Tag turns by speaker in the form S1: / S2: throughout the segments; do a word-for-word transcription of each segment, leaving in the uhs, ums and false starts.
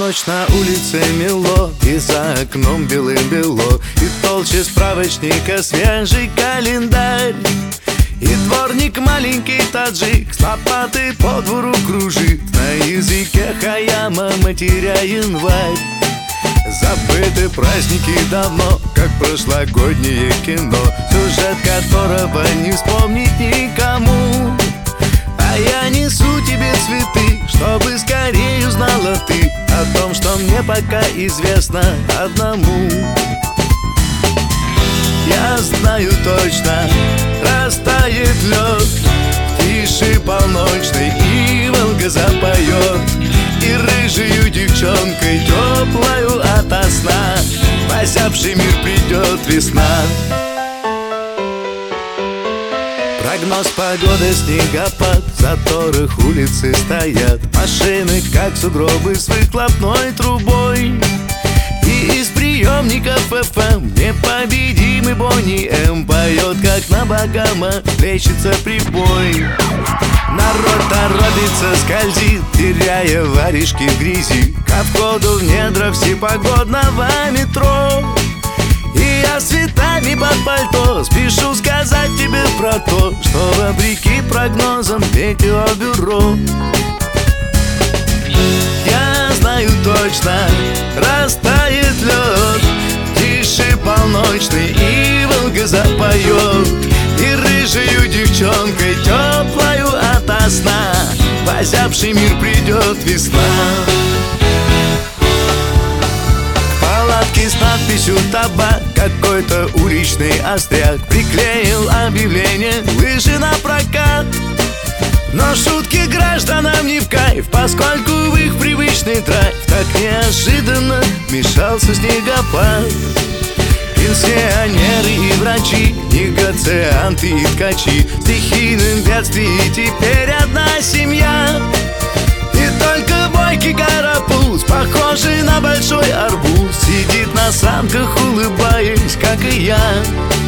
S1: ночь на улице мело, и за окном белым-бело, и толще справочника свежий календарь. И дворник маленький таджик с лопатой по двору кружит, на языке хаяма матеря январь. Забыты праздники давно, как прошлогоднее кино, сюжет которого не вспомнить никому. А я несу тебе цветы, чтобы скорее узнала ты о том, что мне пока известно одному. Я знаю точно, растает лед в тиши полночной, и Волга запоет, и рыжею девчонкой теплою ото сна в озябший мир придет весна. Прогноз погоды, снегопад, в заторах улицы стоят машины, как сугробы с выхлопной трубой. И из приемников эф эм непобедимый Бонни М поет, как на Багама плещется прибой. Народ торопится, скользит, теряя варежки в грязи, ко входу в недра всепогодного метро. И я с цветами под пальто спешу сказать тебе про то, что вопреки прогнозам метеобюро. Я знаю точно, растает лед в тиши полночной, и Волга запоет, и рыжею девчонкой теплою ото сна в озябший мир придет весна. К палатке с надписью «Табак» какой-то уличный остряк приклеил объявление «Лыжи на прокат». Но шутки гражданам не в кайф, поскольку в их привычный драйв так неожиданно вмешался снегопад. Пенсионеры и врачи, негацианты и ткачи, в стихийном бедствии теперь одна семья. И только бойкий карапуз, похожий на большой арбуз, сидит на санках, улыбаясь, как и я.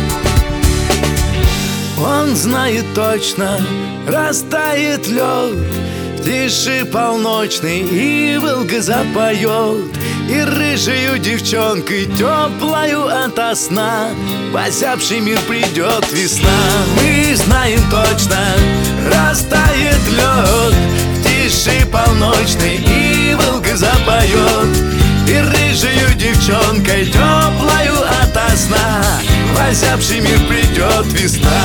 S1: Он знает точно, растает лед в тиши полночной, и Волга запоет, и рыжею девчонкой теплою ото сна в озябший мир придет весна. Мы знаем точно, растает лед в тиши полночной, и Волга запоет, и рыжею девчонкой теплою ото сна в озябший мир придет весна.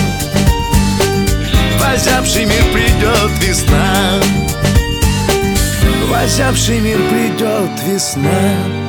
S1: В озябший мир придет весна. В озябший мир придет весна.